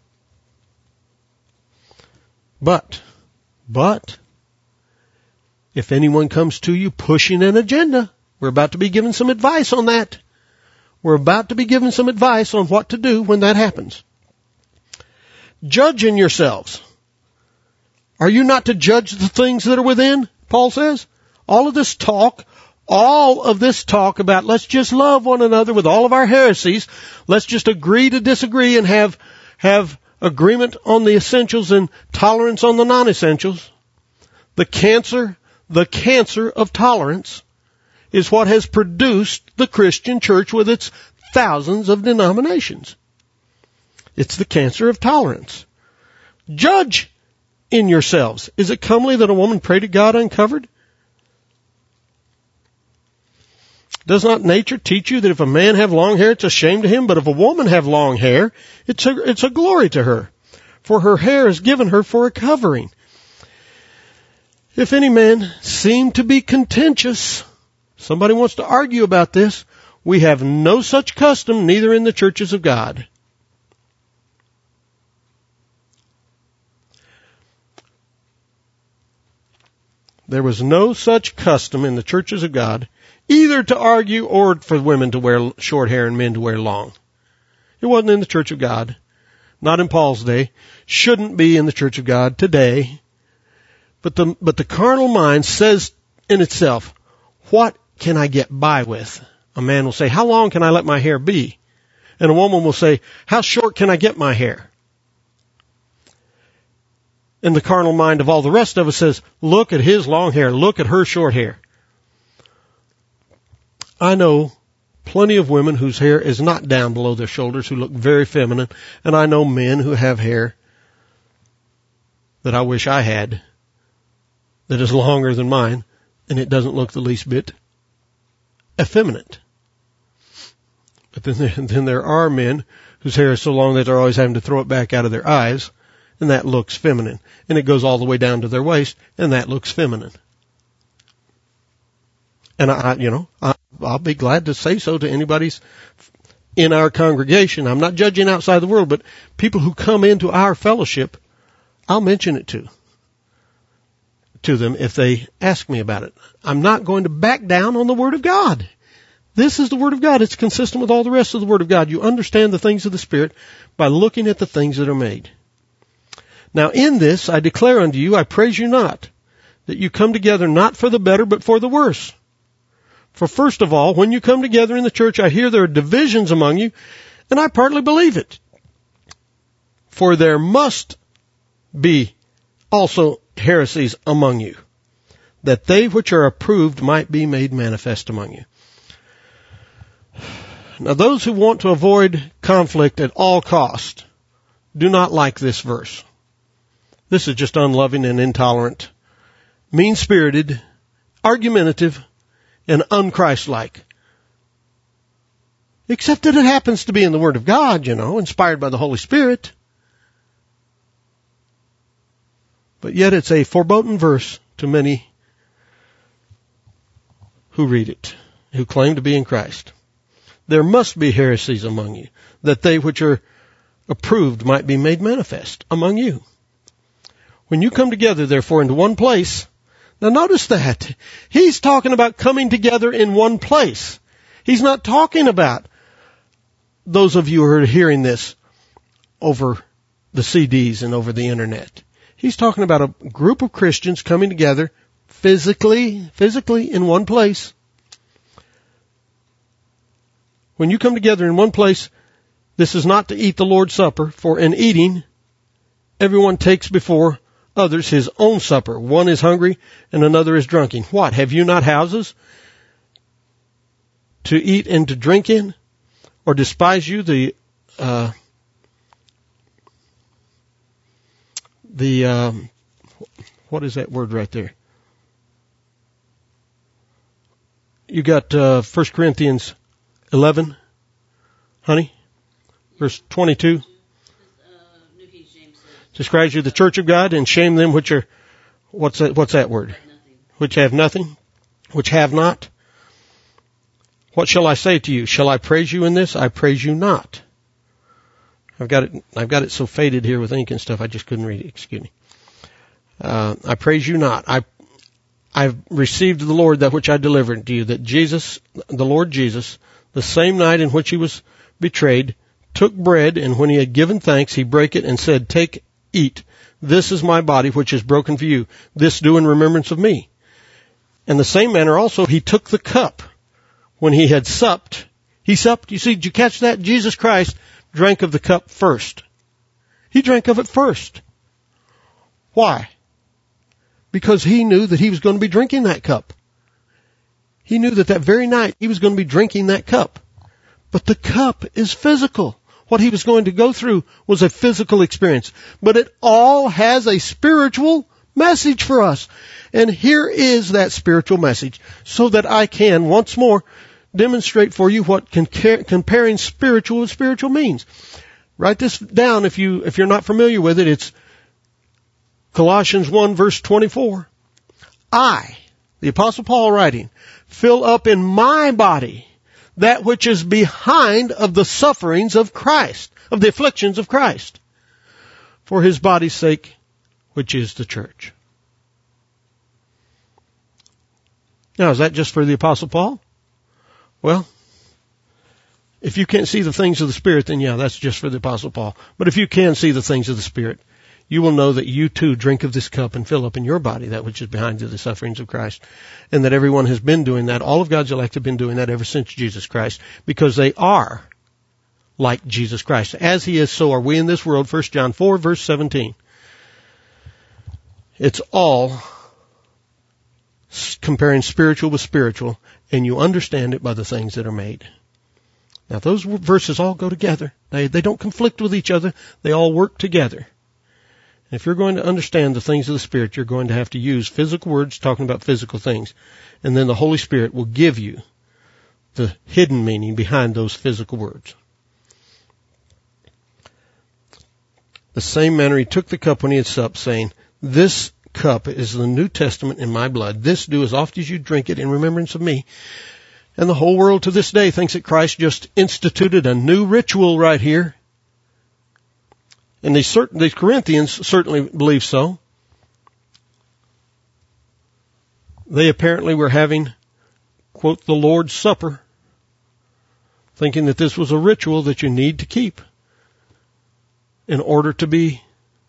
Speaker 1: But, but, if anyone comes to you pushing an agenda, we're about to be given some advice on that. We're about to be given some advice on what to do when that happens. Judging yourselves. Are you not to judge the things that are within? Paul says. All of this talk, all of this talk about let's just love one another with all of our heresies. Let's just agree to disagree and have, have agreement on the essentials and tolerance on the non-essentials. The cancer, the cancer of tolerance is what has produced the Christian church with its thousands of denominations. It's the cancer of tolerance. Judge in yourselves. Is it comely that a woman pray to God uncovered? Does not nature teach you that if a man have long hair, it's a shame to him, but if a woman have long hair, it's a, it's a glory to her, for her hair is given her for a covering. If any man seem to be contentious, somebody wants to argue about this, we have no such custom, neither in the churches of God. There was no such custom in the churches of God, either to argue or for women to wear short hair and men to wear long. It wasn't in the Church of God. Not in Paul's day. Shouldn't be in the Church of God today. But the, but the carnal mind says in itself, what can I get by with? A man will say, how long can I let my hair be? And a woman will say, how short can I get my hair? And the carnal mind of all the rest of us says, look at his long hair, look at her short hair. I know plenty of women whose hair is not down below their shoulders who look very feminine, and I know men who have hair that I wish I had that is longer than mine, and it doesn't look the least bit effeminate. But then there, then there are men whose hair is so long that they're always having to throw it back out of their eyes, and that looks feminine. And it goes all the way down to their waist, and that looks feminine. And I, you know, I, I'll be glad to say so to anybody's in our congregation. I'm not judging outside the world, but people who come into our fellowship, I'll mention it to, to them if they ask me about it. I'm not going to back down on the Word of God. This is the Word of God. It's consistent with all the rest of the Word of God. You understand the things of the Spirit by looking at the things that are made. Now in this I declare unto you, I praise you not, that you come together not for the better, but for the worse. For first of all, when you come together in the church, I hear there are divisions among you, and I partly believe it. For there must be also heresies among you, that they which are approved might be made manifest among you. Now those who want to avoid conflict at all cost do not like this verse. This is just unloving and intolerant, mean-spirited, argumentative, and un-Christ-like. Except that it happens to be in the Word of God, you know, inspired by the Holy Spirit. But yet it's a foreboding verse to many who read it, who claim to be in Christ. There must be heresies among you, that they which are approved might be made manifest among you. When you come together, therefore, into one place, now notice that. He's talking about coming together in one place. He's not talking about those of you who are hearing this over the C Ds and over the internet. He's talking about a group of Christians coming together physically, physically in one place. When you come together in one place, this is not to eat the Lord's Supper, for in eating, everyone takes before others his own supper. One is hungry and another is drunken. What? Have you not houses to eat and to drink in? Or despise you the, uh, the, um, what is that word right there? You got, uh, First Corinthians eleven, honey, verse twenty-two. Describes you the church of God and shame them which are, what's that, what's that word? Which have nothing, which have not. What shall I say to you? Shall I praise you in this? I praise you not. I've got it, I've got it so faded here with ink and stuff, I just couldn't read it. Excuse me. Uh, I praise you not. I, I've received of the Lord that which I delivered to you, that Jesus, the Lord Jesus, the same night in which he was betrayed, took bread, and when he had given thanks, he brake it and said, take, eat. This is my body which is broken for you. This do in remembrance of me. In the same manner also he took the cup. When he had supped, he supped, you see, did you catch that? Jesus Christ drank of the cup first. He drank of it first. Why? Because he knew that he was going to be drinking that cup. He knew that that very night he was going to be drinking that cup. But the cup is physical. What he was going to go through was a physical experience. But it all has a spiritual message for us. And here is that spiritual message so that I can once more demonstrate for you what comparing spiritual with spiritual means. Write this down if you, if you're not familiar with it. It's Colossians one verse twenty-four. I, the Apostle Paul writing, fill up in my body that which is behind of the sufferings of Christ, of the afflictions of Christ, for his body's sake, which is the church. Now, is that just for the Apostle Paul? Well, if you can't see the things of the Spirit, then yeah, that's just for the Apostle Paul. But if you can see the things of the Spirit, you will know that you too drink of this cup and fill up in your body that which is behind the sufferings of Christ. And that everyone has been doing that. All of God's elect have been doing that ever since Jesus Christ, because they are like Jesus Christ. As he is, so are we in this world. First John four verse seventeen. It's all comparing spiritual with spiritual, and you understand it by the things that are made. Now those verses all go together. They, they don't conflict with each other. They all work together. And if you're going to understand the things of the Spirit, you're going to have to use physical words talking about physical things. And then the Holy Spirit will give you the hidden meaning behind those physical words. The same manner he took the cup when he had supped, saying, this cup is the New Testament in my blood. This do as oft as you drink it in remembrance of me. And the whole world to this day thinks that Christ just instituted a new ritual right here. And these, certain, these Corinthians certainly believe so. They apparently were having, quote, the Lord's Supper, thinking that this was a ritual that you need to keep in order to be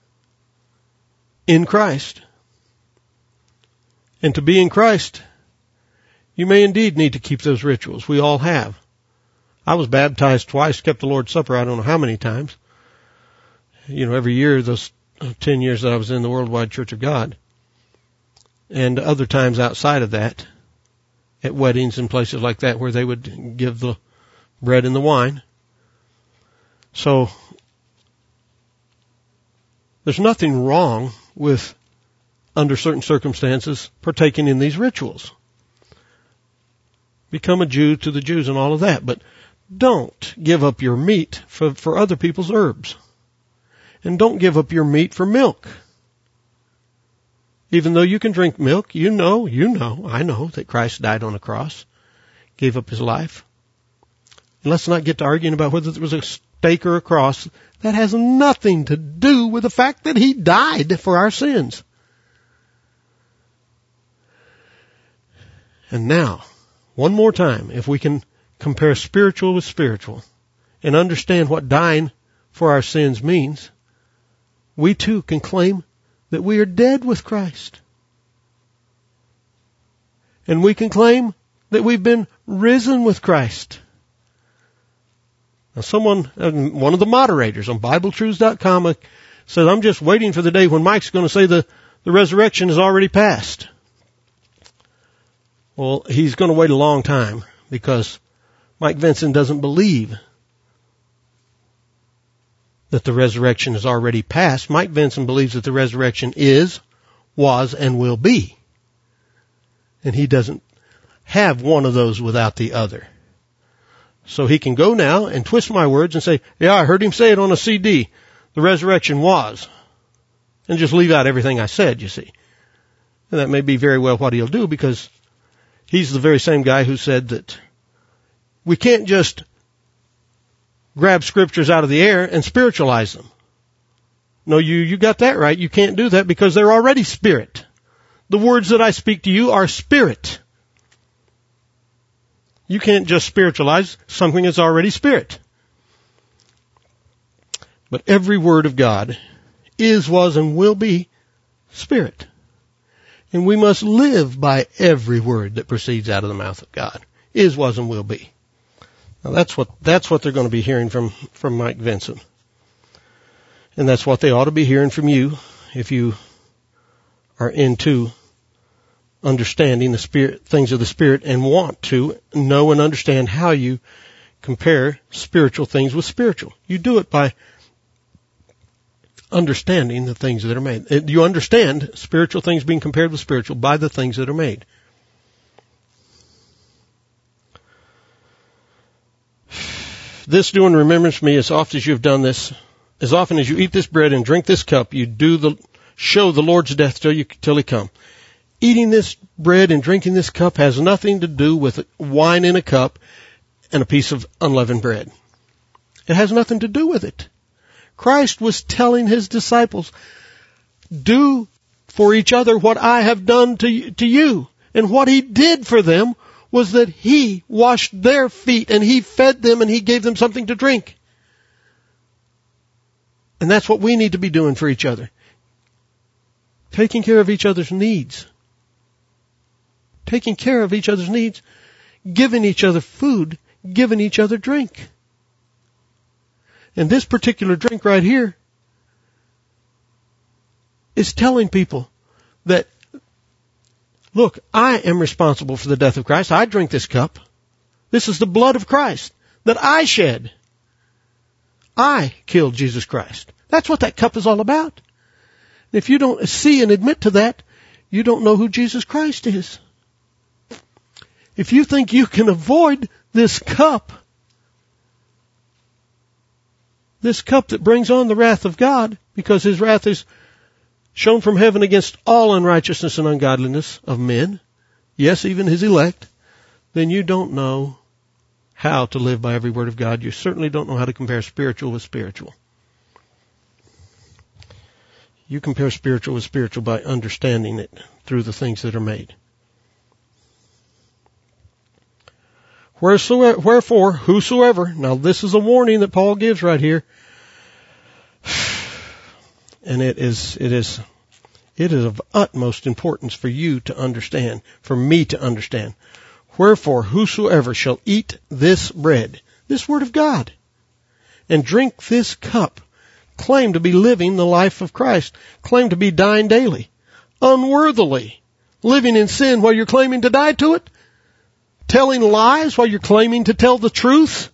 Speaker 1: in Christ. And to be in Christ, you may indeed need to keep those rituals. We all have. I was baptized twice, kept the Lord's Supper I don't know how many times. You know, every year, those ten years that I was in the Worldwide Church of God. And other times outside of that, at weddings and places like that where they would give the bread and the wine. So, there's nothing wrong with, under certain circumstances, partaking in these rituals. Become a Jew to the Jews and all of that. But don't give up your meat for, for other people's herbs. And don't give up your meat for milk. Even though you can drink milk, you know, you know, I know that Christ died on a cross, gave up his life. And let's not get to arguing about whether there was a stake or a cross. That has nothing to do with the fact that he died for our sins. And now, one more time, if we can compare spiritual with spiritual and understand what dying for our sins means, we too can claim that we are dead with Christ. And we can claim that we've been risen with Christ. Now someone, one of the moderators on Bible Truths dot com said, I'm just waiting for the day when Mike's going to say the, the resurrection is already past. Well, he's going to wait a long time because Mike Vinson doesn't believe that the resurrection is already past. Mike Vinson believes that the resurrection is, was, and will be. And he doesn't have one of those without the other. So he can go now and twist my words and say, yeah, I heard him say it on a C D. The resurrection was. And just leave out everything I said, you see. And that may be very well what he'll do because he's the very same guy who said that we can't just grab scriptures out of the air and spiritualize them. No, you, you got that right. You can't do that because they're already spirit. The words that I speak to you are spirit. You can't just spiritualize something that's already spirit. But every word of God is, was, and will be spirit. And we must live by every word that proceeds out of the mouth of God. Is, was, and will be. Now that's what, that's what they're going to be hearing from, from Mike Vinson. And that's what they ought to be hearing from you if you are into understanding the spirit, things of the Spirit and want to know and understand how you compare spiritual things with spiritual. You do it by understanding the things that are made. You understand spiritual things being compared with spiritual by the things that are made. This do in remembrance of me as often as you have done this, as often as you eat this bread and drink this cup, you do the, show the Lord's death till you, till he come. Eating this bread and drinking this cup has nothing to do with wine in a cup and a piece of unleavened bread. It has nothing to do with it. Christ was telling his disciples, do for each other what I have done to, to you. And what he did for them was that he washed their feet and he fed them and he gave them something to drink. And that's what we need to be doing for each other. Taking care of each other's needs. Taking care of each other's needs. Giving each other food. Giving each other drink. And this particular drink right here is telling people that, look, I am responsible for the death of Christ. I drink this cup. This is the blood of Christ that I shed. I killed Jesus Christ. That's what that cup is all about. If you don't see and admit to that, you don't know who Jesus Christ is. If you think you can avoid this cup, this cup that brings on the wrath of God, because his wrath is shown from heaven against all unrighteousness and ungodliness of men, yes, even his elect, then you don't know how to live by every word of God. You certainly don't know how to compare spiritual with spiritual. You compare spiritual with spiritual by understanding it through the things that are made. Wherefore, whosoever, now this is a warning that Paul gives right here, and it is, it is, it is of utmost importance for you to understand, for me to understand. Wherefore, whosoever shall eat this bread, this word of God, and drink this cup, claim to be living the life of Christ, claim to be dying daily, unworthily, living in sin while you're claiming to die to it, telling lies while you're claiming to tell the truth,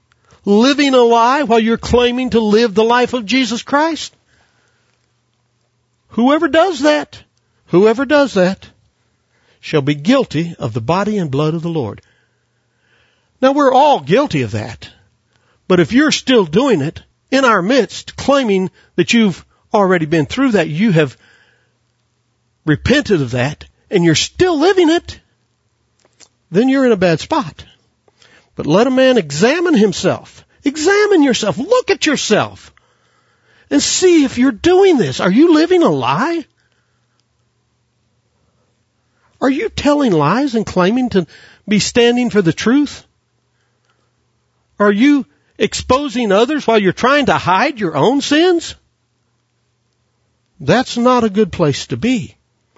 Speaker 1: living a lie while you're claiming to live the life of Jesus Christ. Whoever does that, whoever does that, shall be guilty of the body and blood of the Lord. Now we're all guilty of that. But if you're still doing it in our midst, claiming that you've already been through that, you have repented of that, and you're still living it, then you're in a bad spot. But let a man examine himself. Examine yourself. Look at yourself. And see if you're doing this. Are you living a lie? Are you telling lies and claiming to be standing for the truth? Are you exposing others while you're trying to hide your own sins? That's not a good place to be.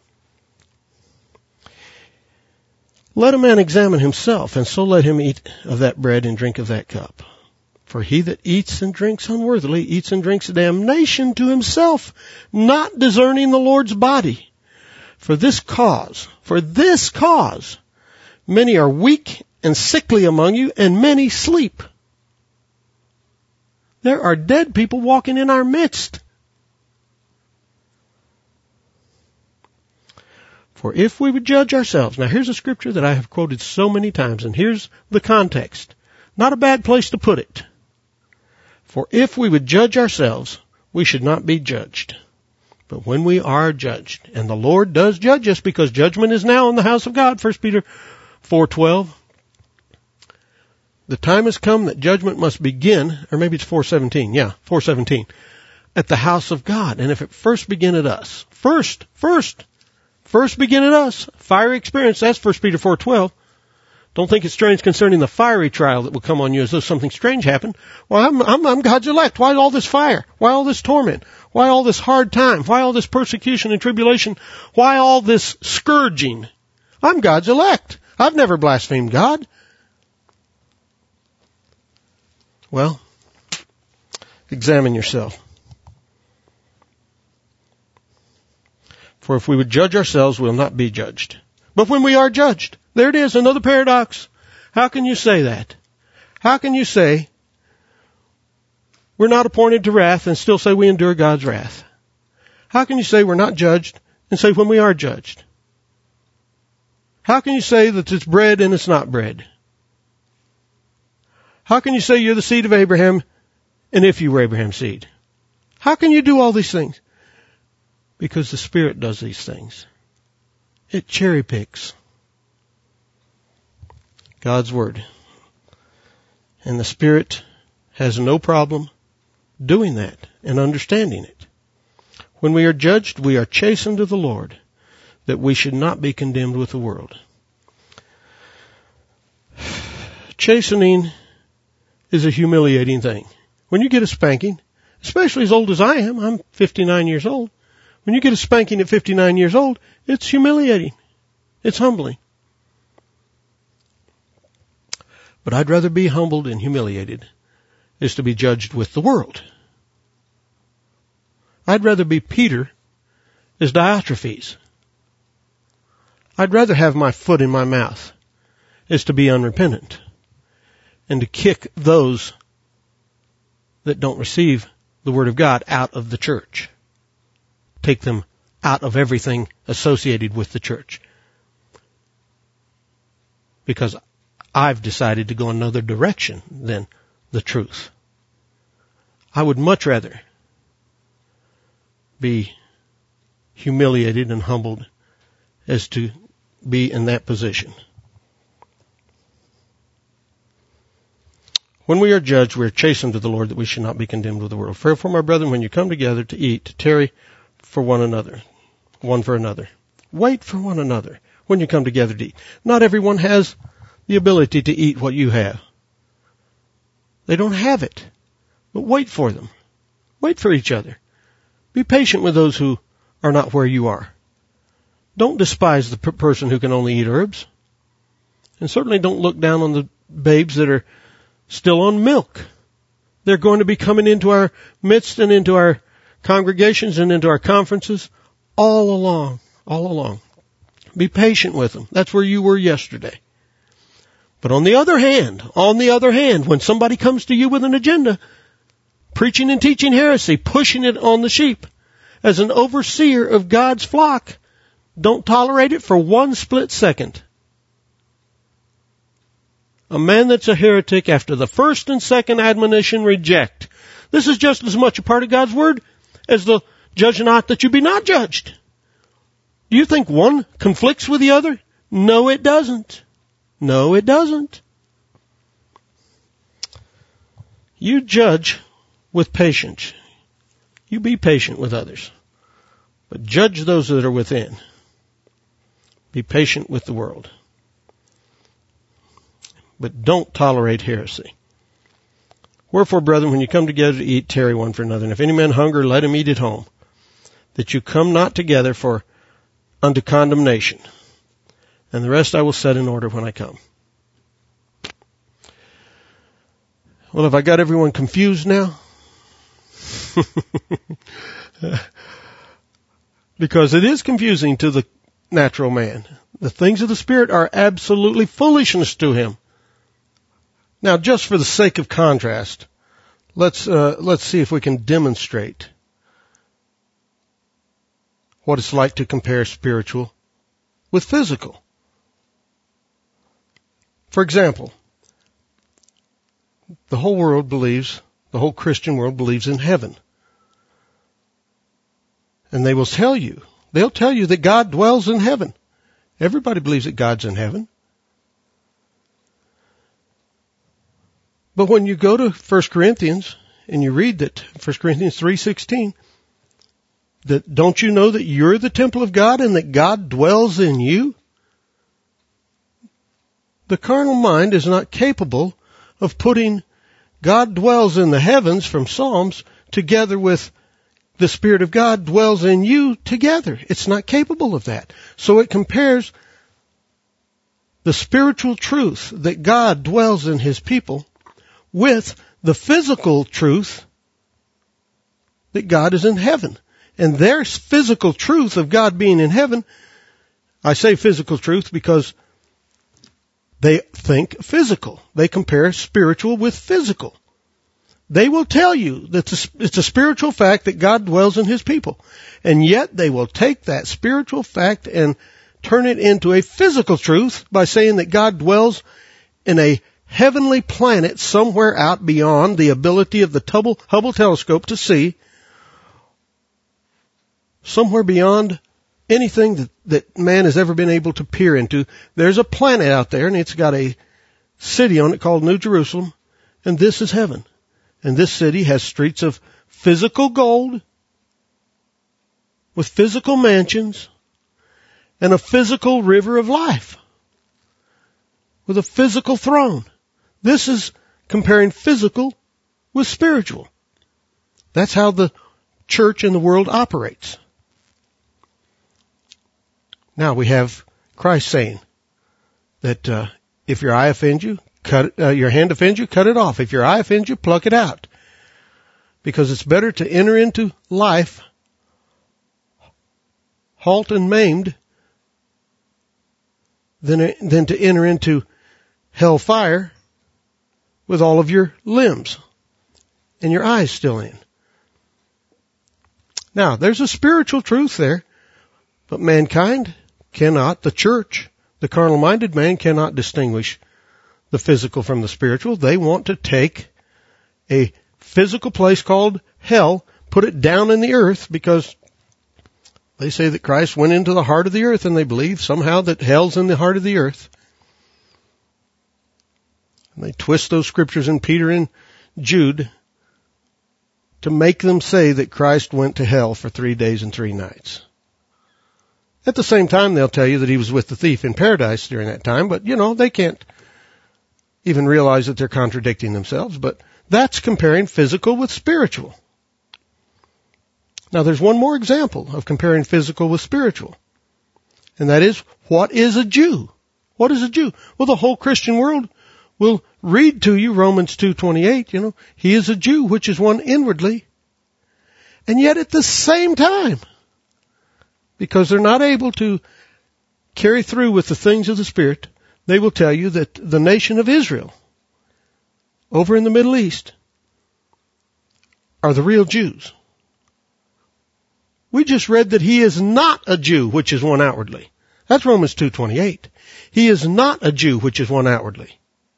Speaker 1: Let a man examine himself, and so let him eat of that bread and drink of that cup. For he that eats and drinks unworthily eats and drinks damnation to himself, not discerning the Lord's body. For this cause, for this cause, many are weak and sickly among you, and many sleep. There are dead people walking in our midst. For if we would judge ourselves, now here's a scripture that I have quoted so many times, and here's the context. Not a bad place to put it. For if we would judge ourselves, we should not be judged. But when we are judged, and the Lord does judge us, because judgment is now in the house of God, First Peter four twelve. The time has come that judgment must begin, or maybe it's four seventeen, yeah, four seventeen, at the house of God. And if it first begin at us, first, first, first begin at us, fiery experience, that's First Peter four twelve. Don't think it's strange concerning the fiery trial that will come on you as though something strange happened. Well, I'm, I'm, I'm God's elect. Why all this fire? Why all this torment? Why all this hard time? Why all this persecution and tribulation? Why all this scourging? I'm God's elect. I've never blasphemed God. Well, examine yourself. For if we would judge ourselves, we'll not be judged. But when we are judged, there it is, another paradox. How can you say that? How can you say we're not appointed to wrath and still say we endure God's wrath? How can you say we're not judged and say when we are judged? How can you say that it's bread and it's not bread? How can you say you're the seed of Abraham and if you were Abraham's seed? How can you do all these things? Because the Spirit does these things. It cherry picks God's Word. And the Spirit has no problem doing that and understanding it. When we are judged, we are chastened of the Lord, that we should not be condemned with the world. Chastening is a humiliating thing. When you get a spanking, especially as old as I am, I'm fifty-nine years old. When you get a spanking at fifty-nine years old, it's humiliating. It's humbling. But I'd rather be humbled and humiliated is to be judged with the world. I'd rather be Peter as Diotrephes. I'd rather have my foot in my mouth is to be unrepentant and to kick those that don't receive the Word of God out of the church. Take them out of everything associated with the church. Because I've decided to go another direction than the truth. I would much rather be humiliated and humbled as to be in that position. When we are judged, we are chastened to the Lord, that we should not be condemned with the world. Therefore, my brethren, when you come together to eat, to tarry for one another, one for another. Wait for one another when you come together to eat. Not everyone has the ability to eat what you have. They don't have it. But wait for them. Wait for each other. Be patient with those who are not where you are. Don't despise the per- person who can only eat herbs. And certainly don't look down on the babes that are still on milk. They're going to be coming into our midst and into our congregations and into our conferences all along, all along. Be patient with them. That's where you were yesterday. But on the other hand, on the other hand, when somebody comes to you with an agenda, preaching and teaching heresy, pushing it on the sheep, as an overseer of God's flock. Don't tolerate it for one split second. A man that's a heretic after the first and second admonition reject. This is just as much a part of God's word as the judge not that you be not judged. Do you think one conflicts with the other? No, it doesn't. No, it doesn't. You judge with patience. You be patient with others, but judge those that are within. Be patient with the world, but don't tolerate heresy. Wherefore, brethren, when you come together to eat, tarry one for another. And if any man hunger, let him eat at home, that you come not together for unto condemnation. And the rest I will set in order when I come. Well, have I got everyone confused now? Because it is confusing to the natural man. The things of the Spirit are absolutely foolishness to him. Now, just for the sake of contrast, let's uh, let's see if we can demonstrate what it's like to compare spiritual with physical. For example, the whole world believes, the whole Christian world believes in heaven. And they will tell you, they'll tell you that God dwells in heaven. Everybody believes that God's in heaven. But when you go to First Corinthians and you read that, First Corinthians three sixteen, that don't you know that you're the temple of God and that God dwells in you? The carnal mind is not capable of putting God dwells in the heavens from Psalms together with the Spirit of God dwells in you together. It's not capable of that. So it compares the spiritual truth that God dwells in His people with the physical truth that God is in heaven. And their physical truth of God being in heaven, I say physical truth because they think physical. They compare spiritual with physical. They will tell you that it's a spiritual fact that God dwells in His people. And yet they will take that spiritual fact and turn it into a physical truth by saying that God dwells in a heavenly planet somewhere out beyond the ability of the Hubble telescope to see, somewhere beyond anything that, that man has ever been able to peer into. There's a planet out there, and it's got a city on it called New Jerusalem, and this is heaven. And this city has streets of physical gold, with physical mansions, and a physical river of life, with a physical throne. This is comparing physical with spiritual. That's how the church and the world operates. Now we have Christ saying that uh, if your eye offends you, cut uh, your hand offends you, cut it off. If your eye offends you, pluck it out. Because it's better to enter into life halt and maimed than than to enter into hellfire with all of your limbs and your eyes still in. Now, there's a spiritual truth there, but mankind cannot, the church, the carnal-minded man cannot distinguish the physical from the spiritual. They want to take a physical place called hell, put it down in the earth, because they say that Christ went into the heart of the earth, and they believe somehow that hell's in the heart of the earth. And they twist those scriptures in Peter and Jude to make them say that Christ went to hell for three days and three nights. At the same time, they'll tell you that He was with the thief in paradise during that time, but, you know, they can't even realize that they're contradicting themselves. But that's comparing physical with spiritual. Now, there's one more example of comparing physical with spiritual, and that is, what is a Jew? What is a Jew? Well, the whole Christian world will read to you Romans two twenty-eight, you know, he is a Jew, which is one inwardly. And yet at the same time, because they're not able to carry through with the things of the Spirit, they will tell you that the nation of Israel, over in the Middle East, are the real Jews. We just read that he is not a Jew, which is one outwardly. That's Romans two twenty-eight. He is not a Jew, which is one outwardly.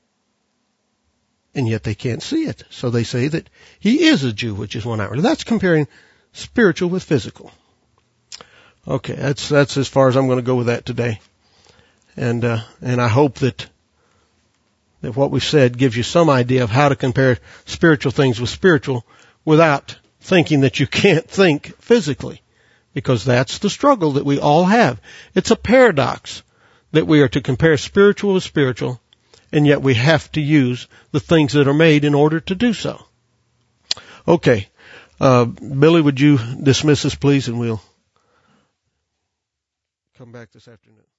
Speaker 1: And yet they can't see it. So they say that he is a Jew, which is one outwardly. That's comparing spiritual with physical. Okay, that's that's as far as I'm going to go with that today. And uh, and I hope that that what we've said gives you some idea of how to compare spiritual things with spiritual without thinking that you can't think physically, because that's the struggle that we all have. It's a paradox that we are to compare spiritual with spiritual, and yet we have to use the things that are made in order to do so. Okay, uh, Billy, would you dismiss us, please, and we'll come back this afternoon.